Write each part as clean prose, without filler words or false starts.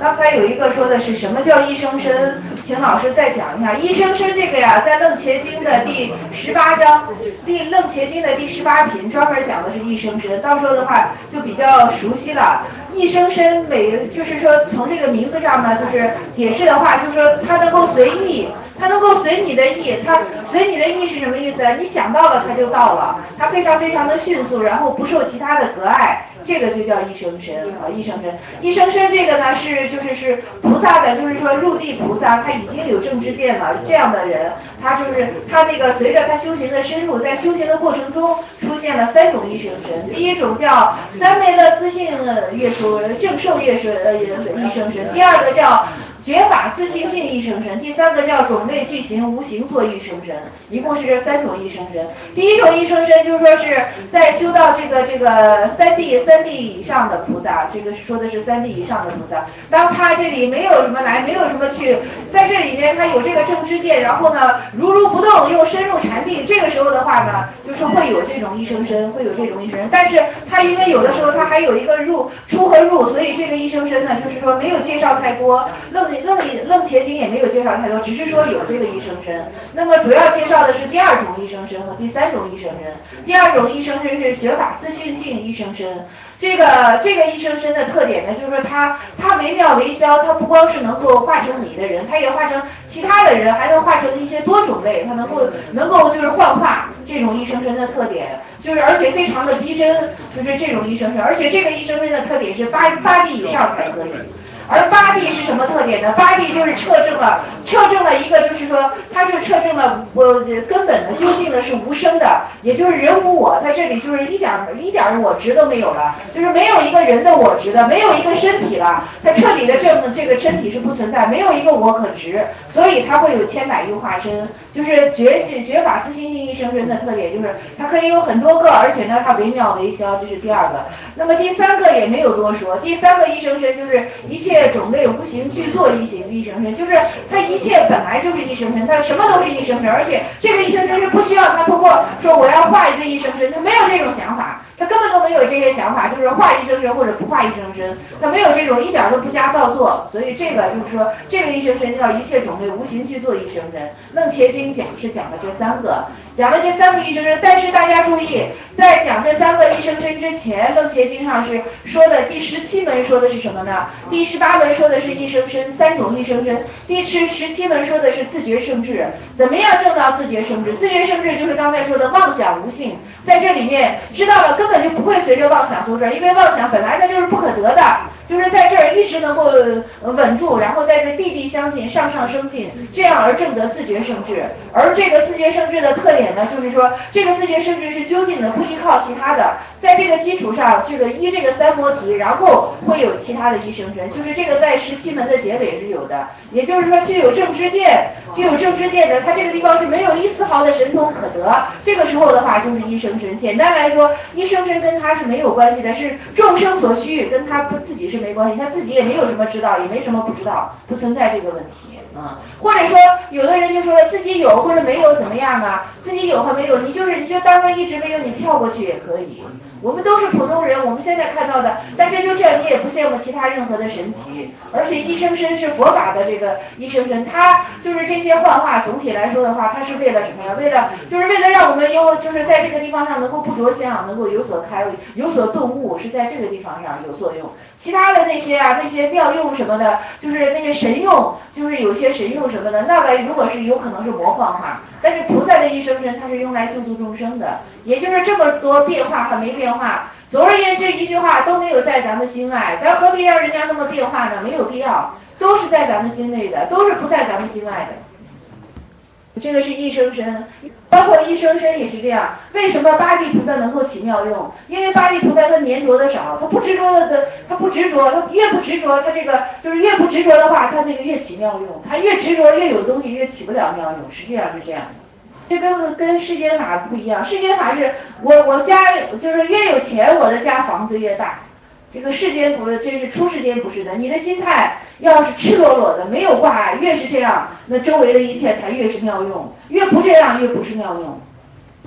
刚才有一个说的是什么叫一生身，请老师再讲一下。一生身这个呀，在楞伽经的第18章，楞伽经的第18品专门讲的是一生身，到时候的话就比较熟悉了。一生身就是说从这个名字上呢，就是解释的话，就是说它能够随意，它能够随你的意，它随你的意是什么意思？你想到了它就到了，它非常非常的迅速，然后不受其他的隔碍。这个就叫一生身啊，一生身，一生身这个呢是菩萨的，就是说入地菩萨，他已经有正知见了，这样的人，他那个随着他修行的深入，在修行的过程中出现了3种一生身。第一种叫三昧乐自性业说正受业说一生身，第二个叫觉法自性性一生身，第三个叫种类具行无形作一生身，一共是这3种一生身。第一种一生身就是说是在修到这个三地以上的菩萨，这个说的是3地以上的菩萨，当他这里没有什么来，没有什么去，在这里面他有这个正知见，然后呢如不动又深入禅定，这个时候的话呢，就是会有这种一生身，会有这种一生身。但是他因为有的时候他还有一个出和入，所以这个一生身呢，就是说没有介绍太多，楞伽经也没有介绍太多，只是说有这个一生身。那么主要介绍的是第2种一生身和第3种一生身。第2种一生身是觉法自性性一生身。这个一生身的特点呢，就是说它惟妙惟肖，它不光是能够化成你的人，它也化成其他的人，还能化成一些多种类，它能够就是幻化，这种一生身的特点，就是而且非常的逼真，就是这种一生身。而且这个一生身的特点是八地以上才可以。而八地是什么特点呢？八地就是测证了一个，就是说它是测证了根本的究竟的是无生的，也就是人无我，它这里就是一点我执都没有了，就是没有一个人的我执了，没有一个身体了，它彻底的证这个身体是不存在，没有一个我可执，所以它会有千百亿化身，就是觉法自性性一生身的特点，就是它可以有很多个，而且呢它惟妙惟肖，这是第2个。那么第3个也没有多说，第3个一生身就是一切种类无形具作一生身，就是它一切本来就是一生身，它什么都是一生身，而且这个一生身是不需要它通过说我要画一个一生身，它没有这种想法，它根本都没有这些想法，就是画一生身或者不画一生身，它没有这种一点都不加造作，所以这个就是说这个一生身叫一切种类无形具作一生身。楞伽经讲了这3个，讲了这3个一生身，但是大家注意，在讲这3个一生身之前，楞伽经上是说的第17门说的是什么呢？第18门说的是一生身，3种一生身。第17门说的是自觉圣智，怎么样证到自觉圣智？自觉圣智就是刚才说的妄想无性，在这里面知道了根本就不会随着妄想走转，因为妄想本来它就是不可得的，就是在这儿一直能够稳住，然后在这地相近，上升进，这样而证得自觉圣智。而这个自觉圣智的特点呢，就是说这个自觉圣智是究竟的，不依靠其他的，在这个基础上，这个三摩提，然后会有其他的一生身，就是这个在17门的结尾是有的。也就是说，具有正知见的，它这个地方是没有一丝毫的神通可得。这个时候的话，就是一生身。简单来说，一生身跟他是没有关系的，是众生所需，跟他自己是没关系，他自己也没有什么知道，也没什么不知道，不存在这个问题啊。或者说，有的人就说自己有或者没有怎么样啊？自己有和没有，你就当做一直没有，你跳过去也可以。我们都是普通人，我们现在看到的，但是就这你也不羡慕其他任何的神奇。而且一生身是佛法的这个一生身，它就是这些幻化，总体来说的话，它是为了什么呀？为了让我们就是在这个地方上能够不着相，能够有所顿悟，是在这个地方上有作用。其他的那些妙用什么的，就是那些神用，就是有些神用什么的，那个如果是有可能是魔幻化，但是菩萨的一生身它是用来救度众生的，也就是这么多变化和没变化。总而言之，一句话都没有在咱们心外，咱何必让人家那么变化呢？没有必要，都是在咱们心内的，都是不在咱们心外的。这个是一生身，包括一生身也是这样。为什么八地菩萨能够起妙用？因为八地菩萨他粘着的少，他不执着，他越不执着，他这个就是越不执着的话，他那个越起妙用。他越执着越有东西，越起不了妙用，实际上是这样的。这跟世间法不一样，世间法是我家就是越有钱，我的家房子越大。这个世间不，这是出世间不是的。你的心态要是赤裸裸的，没有挂碍，越是这样，那周围的一切才越是妙用；越不这样，越不是妙用。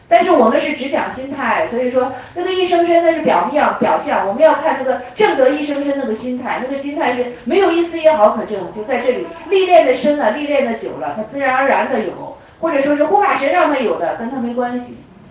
但是我们是只讲心态，所以说那个一生身那是表象，我们要看那个正得一生身那个心态，那个心态是没有一丝一毫可证，就在这里历练的深了，历练的久了，它自然而然的有，或者说是护法神让他有的，跟他没关系。